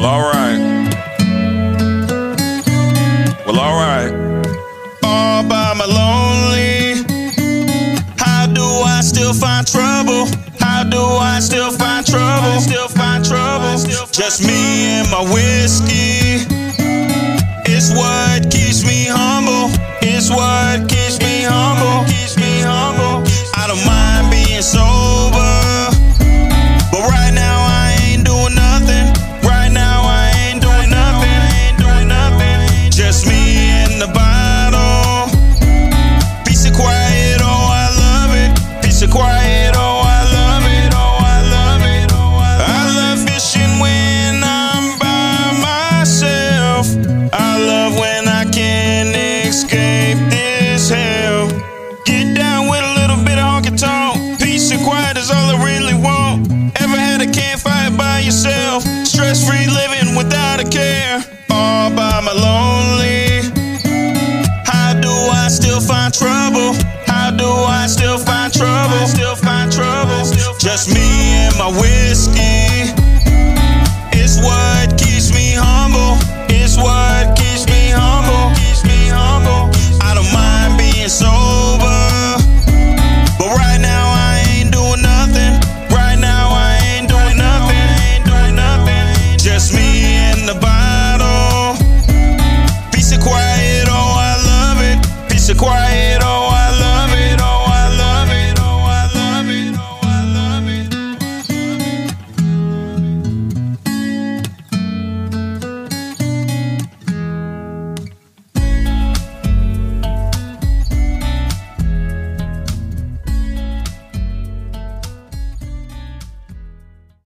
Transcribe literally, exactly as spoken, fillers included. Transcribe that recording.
Well, alright. Well, alright. All by my lonely. How do I still find trouble? How do I still find trouble? Still find trouble. Just me and my whiskey. It's what